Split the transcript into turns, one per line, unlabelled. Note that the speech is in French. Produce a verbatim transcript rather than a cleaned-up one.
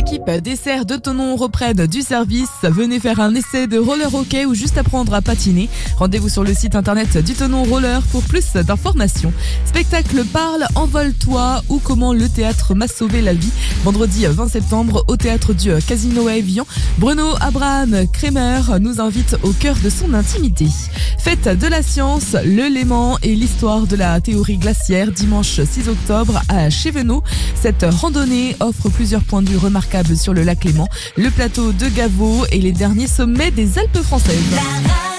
équipes des serres de Thonon reprennent du service. Venez faire un essai de roller hockey ou juste apprendre à patiner. Rendez-vous sur le site internet du Thonon Roller pour plus d'informations. Spectacle Parle, envole-toi ou comment le théâtre m'a sauvé la vie. Vendredi vingt septembre au théâtre du Casino à Évian. Bruno Abraham Kremer nous invite au cœur de son intimité. Fête de la science, le Léman et l'histoire de la théorie glaciaire dimanche six octobre à Chévenot. Cette randonnée offre plusieurs points de vue remarquables sur le lac Léman, le plateau de Gavot et les derniers sommets des Alpes françaises.